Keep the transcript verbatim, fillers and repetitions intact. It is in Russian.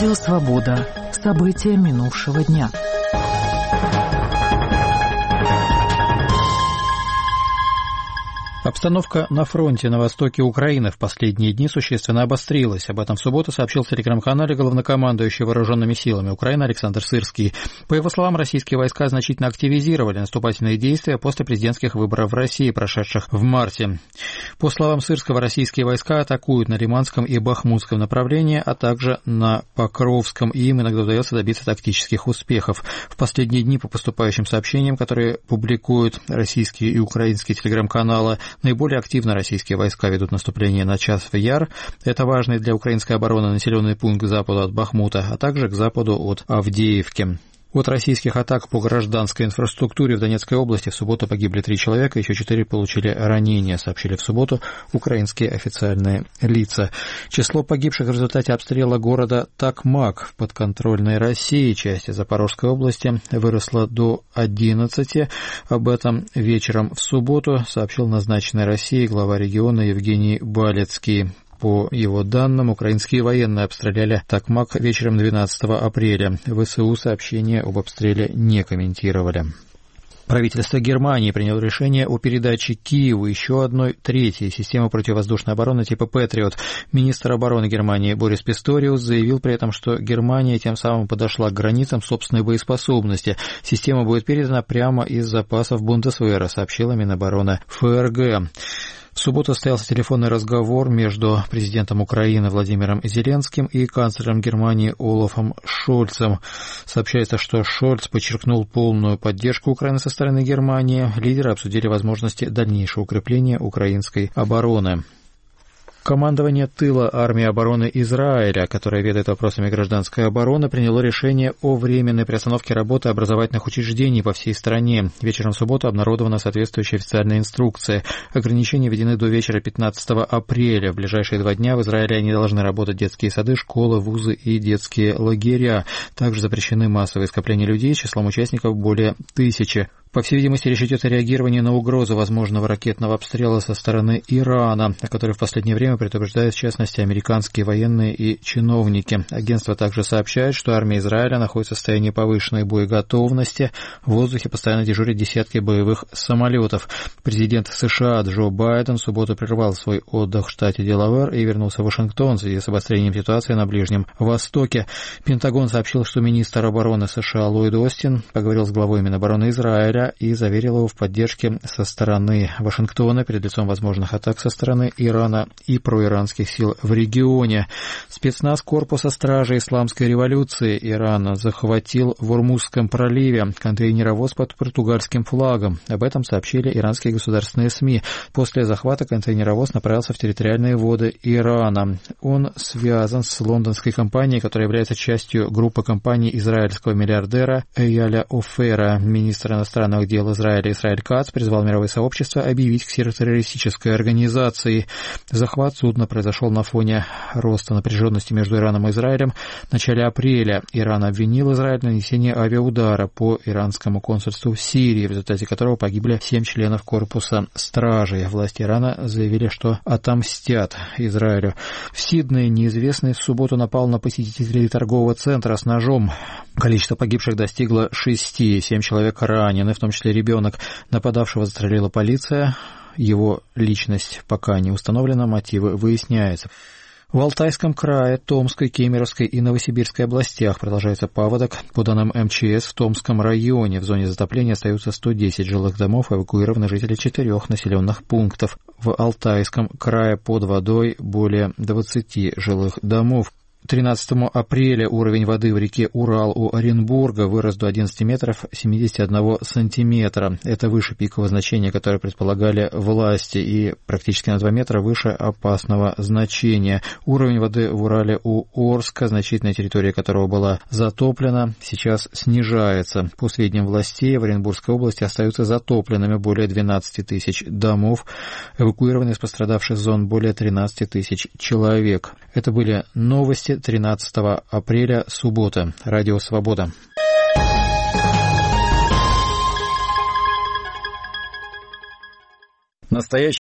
Радио «Свобода». События минувшего дня. Обстановка на фронте на востоке Украины в последние дни существенно обострилась. Об этом в субботу сообщил в телеграм-канале главнокомандующий вооруженными силами Украины Александр Сырский. По его словам, российские войска значительно активизировали наступательные действия после президентских выборов в России, прошедших в марте. По словам Сырского, российские войска атакуют на Лиманском и Бахмутском направлении, а также на Покровском, и им иногда удается добиться тактических успехов. В последние дни по поступающим сообщениям, которые публикуют российские и украинские телеграм-каналы, наиболее активно российские войска ведут наступление на Часов-Яр. Это важный для украинской обороны населенный пункт к западу от Бахмута, а также к западу от Авдеевки. От российских атак по гражданской инфраструктуре в Донецкой области в субботу погибли три человека, еще четыре получили ранения, сообщили в субботу украинские официальные лица. Число погибших в результате обстрела города Токмак в подконтрольной России части Запорожской области выросло до одиннадцати. Об этом вечером в субботу сообщил назначенный Россией глава региона Евгений Балецкий. По его данным, украинские военные обстреляли Токмак вечером двенадцатого апреля. ВСУ сообщение об обстреле не комментировали. Правительство Германии приняло решение о передаче Киеву еще одной третьей системы противовоздушной обороны типа «Патриот». Министр обороны Германии Борис Писториус заявил при этом, что Германия тем самым подошла к границам собственной боеспособности. Система будет передана прямо из запасов Бундесвера, сообщила Минобороны ФРГ. В субботу состоялся телефонный разговор между президентом Украины Владимиром Зеленским и канцлером Германии Олафом Шольцем. Сообщается, что Шольц подчеркнул полную поддержку Украины со стороны Германии. Лидеры обсудили возможности дальнейшего укрепления украинской обороны. Командование тыла армии обороны Израиля, которое ведает вопросами гражданской обороны, приняло решение о временной приостановке работы образовательных учреждений по всей стране. Вечером в субботу обнародована соответствующая официальная инструкция. Ограничения введены до вечера пятнадцатого апреля. В ближайшие два дня в Израиле не должны работать детские сады, школы, вузы и детские лагеря. Также запрещены массовые скопления людей с числом участников более тысячи. По всей видимости, речь идет о реагировании на угрозу возможного ракетного обстрела со стороны Ирана, о которой в последнее время предупреждают, в частности, американские военные и чиновники. Агентство также сообщает, что армия Израиля находится в состоянии повышенной боеготовности. В воздухе постоянно дежурят десятки боевых самолетов. Президент США Джо Байден в субботу прервал свой отдых в штате Делавэр и вернулся в Вашингтон в связи с обострением ситуации на Ближнем Востоке. Пентагон сообщил, что министр обороны США Ллойд Остин поговорил с главой Минобороны Израиля и заверил его в поддержке со стороны Вашингтона перед лицом возможных атак со стороны Ирана и проиранских сил в регионе. Спецназ корпуса стражи Исламской революции Ирана захватил в Ормузском проливе контейнеровоз под португальским флагом. Об этом сообщили иранские государственные СМИ. После захвата контейнеровоз направился в территориальные воды Ирана. Он связан с лондонской компанией, которая является частью группы компаний израильского миллиардера Эяля Офера. Министр иностранных дел Израиля Исраэль Кац призвал мировое сообщество объявить КСИР террористической организацией. Захват судна произошел на фоне роста напряженности между Ираном и Израилем. В начале апреля Иран обвинил Израиль в нанесении авиаудара по иранскому консульству в Сирии, в результате которого погибли семь членов корпуса стражей. Власти Ирана заявили, что отомстят Израилю. В Сиднее неизвестный в субботу напал на посетителей торгового центра с ножом. Количество погибших достигло шести, семь человек ранены, в том числе ребенок. Нападавшего застрелила полиция. Его личность пока не установлена, мотивы выясняются. В Алтайском крае, Томской, Кемеровской и Новосибирской областях продолжается паводок. По данным эм че эс, в Томском районе в зоне затопления остаются сто десять жилых домов, эвакуированы жители четырех населенных пунктов. В Алтайском крае под водой более двадцати жилых домов. тринадцатого апреля уровень воды в реке Урал у Оренбурга вырос до одиннадцати метров семидесяти одного сантиметра. Это выше пикового значения, которое предполагали власти, и практически на два метра выше опасного значения. Уровень воды в Урале у Орска, значительная территория которого была затоплена, сейчас снижается. По сведениям властей, в Оренбургской области остаются затопленными более двенадцати тысяч домов. Эвакуированы из пострадавших зон более тринадцати тысяч человек. Это были новости тринадцатого апреля, суббота. Радио «Свобода». Настоящий